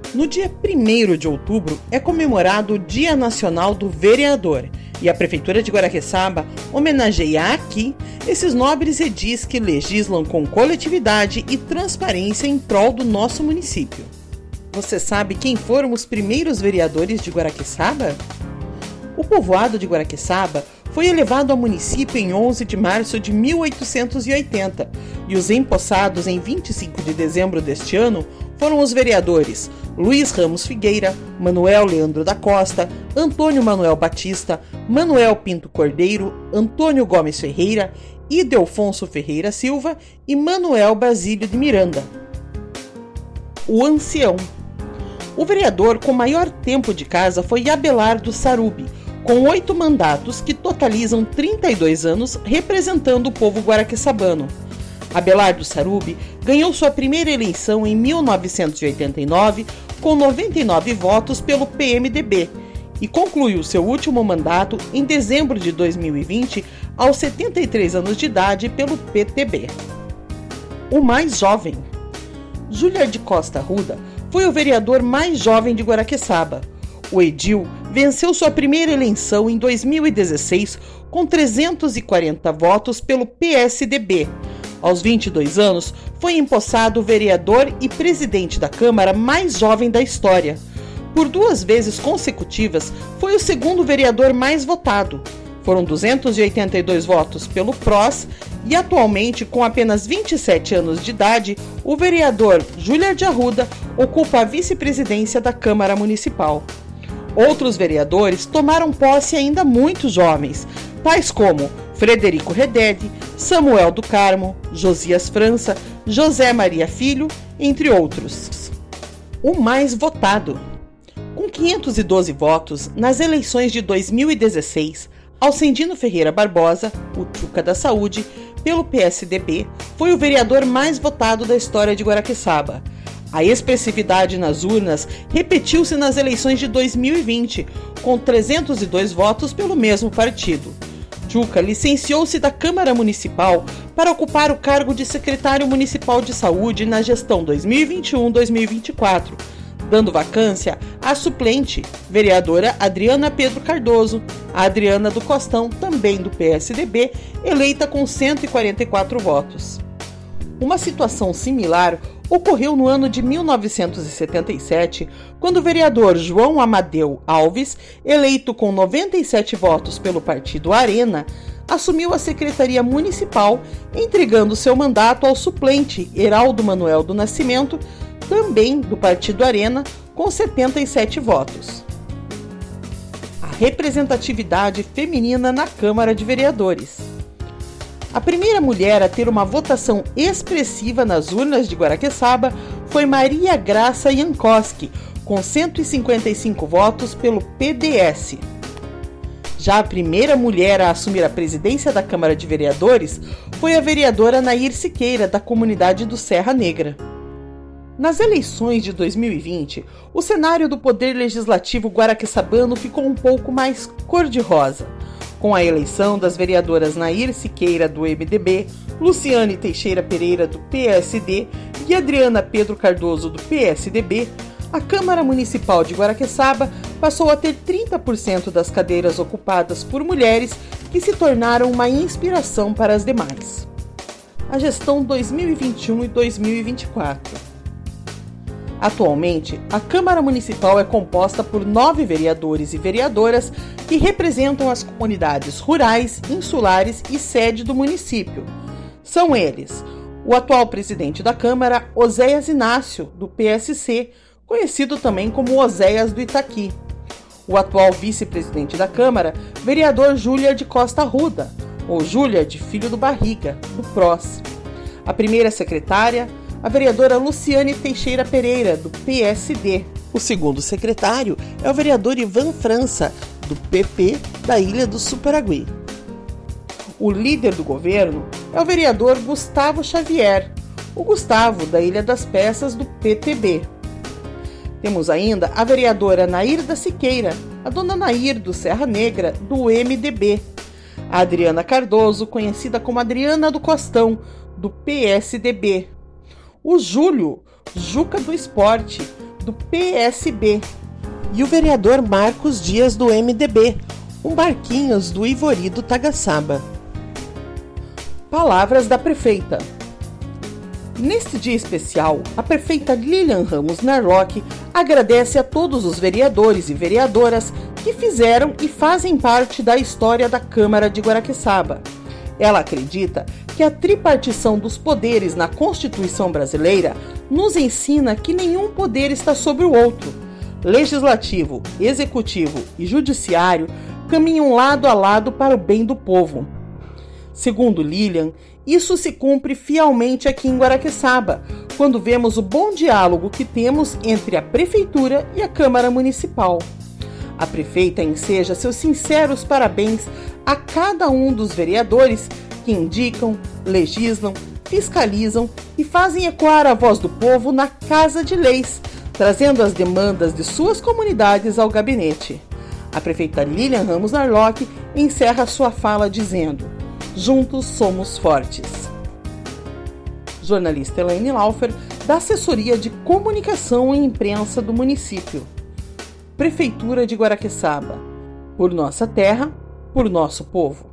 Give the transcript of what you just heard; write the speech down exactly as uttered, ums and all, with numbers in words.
No dia primeiro de outubro é comemorado o Dia Nacional do Vereador e a Prefeitura de Guaraqueçaba homenageia aqui esses nobres edis que legislam com coletividade e transparência em prol do nosso município. Você sabe quem foram os primeiros vereadores de Guaraqueçaba? O povoado de Guaraqueçaba foi elevado ao município em onze de março de mil oitocentos e oitenta e os empossados em vinte e cinco de dezembro deste ano foram os vereadores Luiz Ramos Figueira, Manuel Leandro da Costa, Antônio Manuel Batista, Manuel Pinto Cordeiro, Antônio Gomes Ferreira, Idelfonso Ferreira Silva e Manuel Basílio de Miranda. O ancião. O vereador com maior tempo de casa foi Abelardo Sarubi, com oito mandatos que totalizam trinta e dois anos representando o povo guaraqueçabano. Abelardo Sarubi ganhou sua primeira eleição em mil novecentos e oitenta e nove com noventa e nove votos pelo P M D B e concluiu seu último mandato em dezembro de dois mil e vinte aos setenta e três anos de idade pelo P T B. O mais jovem. Júlia de Costa Arruda foi o vereador mais jovem de Guaraqueçaba. O edil venceu sua primeira eleição em dois mil e dezesseis com trezentos e quarenta votos pelo P S D B. Aos vinte e dois anos, foi empossado o vereador e presidente da Câmara mais jovem da história. Por duas vezes consecutivas, foi o segundo vereador mais votado. Foram duzentos e oitenta e dois votos pelo P R O S e atualmente, com apenas vinte e sete anos de idade, o vereador Júlia de Arruda ocupa a vice-presidência da Câmara Municipal. Outros vereadores tomaram posse ainda muito jovens, tais como Frederico Redede, Samuel do Carmo, Josias França, José Maria Filho, entre outros. O mais votado. Com quinhentos e doze votos, nas eleições de dois mil e dezesseis, Alcendino Ferreira Barbosa, o Tchuca da Saúde, pelo P S D B, foi o vereador mais votado da história de Guaraqueçaba. A expressividade nas urnas repetiu-se nas eleições de dois mil e vinte, com trezentos e dois votos pelo mesmo partido. Tchuca licenciou-se da Câmara Municipal para ocupar o cargo de secretário municipal de saúde na gestão dois mil e vinte e um a dois mil e vinte e quatro, dando vacância à suplente, vereadora Adriana Pedro Cardoso, a Adriana do Costão, também do P S D B, eleita com cento e quarenta e quatro votos. Uma situação similar ocorreu no ano de mil novecentos e setenta e sete, quando o vereador João Amadeu Alves, eleito com noventa e sete votos pelo partido Arena, assumiu a Secretaria Municipal, entregando seu mandato ao suplente Heraldo Manuel do Nascimento, também do partido Arena, com setenta e sete votos. A representatividade feminina na Câmara de Vereadores. A primeira mulher a ter uma votação expressiva nas urnas de Guaraqueçaba foi Maria Graça Jankowski, com cento e cinquenta e cinco votos pelo P D S. Já a primeira mulher a assumir a presidência da Câmara de Vereadores foi a vereadora Nair Siqueira, da comunidade do Serra Negra. Nas eleições de dois mil e vinte, o cenário do Poder Legislativo guaraqueçabano ficou um pouco mais cor-de-rosa, com a eleição das vereadoras Nair Siqueira, do M D B, Luciane Teixeira Pereira, do P S D e Adriana Pedro Cardoso, do P S D B, a Câmara Municipal de Guaraqueçaba passou a ter trinta por cento das cadeiras ocupadas por mulheres, que se tornaram uma inspiração para as demais. A gestão dois mil e vinte e um e dois mil e vinte e quatro. Atualmente, a Câmara Municipal é composta por nove vereadores e vereadoras que representam as comunidades rurais, insulares e sede do município. São eles: o atual presidente da Câmara, Oséias Inácio, do P S C, conhecido também como Oséias do Itaqui; o atual vice-presidente da Câmara, vereador Júlia de Costa Arruda, ou Júlia de Filho do Barriga, do P R O S; a primeira secretária, a vereadora Luciane Teixeira Pereira, do P S D. O segundo secretário é o vereador Ivan França, do P P da Ilha do Superagui. O líder do governo é o vereador Gustavo Xavier, o Gustavo da Ilha das Peças, do P T B. Temos ainda a vereadora Nair da Siqueira, a dona Nair do Serra Negra, do M D B. A Adriana Cardoso, conhecida como Adriana do Costão, do P S D B. O Júlio, Juca do Esporte, do P S B, e o vereador Marcos Dias, do M D B, um Barquinhos do Ivori do Tagaçaba. Palavras da prefeita. Neste dia especial, a prefeita Lilian Ramos Narlock agradece a todos os vereadores e vereadoras que fizeram e fazem parte da história da Câmara de Guaraqueçaba. Ela acredita que a tripartição dos poderes na Constituição brasileira nos ensina que nenhum poder está sobre o outro. Legislativo, Executivo e Judiciário caminham lado a lado para o bem do povo. Segundo Lilian, isso se cumpre fielmente aqui em Guaraqueçaba, quando vemos o bom diálogo que temos entre a Prefeitura e a Câmara Municipal. A prefeita enseja seus sinceros parabéns a cada um dos vereadores que indicam, legislam, fiscalizam e fazem ecoar a voz do povo na Casa de Leis, trazendo as demandas de suas comunidades ao gabinete. A prefeita Lilian Ramos Narlock encerra sua fala dizendo: "Juntos somos fortes." Jornalista Elaine Laufer, da Assessoria de Comunicação e Imprensa do município. Prefeitura de Guaraqueçaba. Por nossa terra, por nosso povo.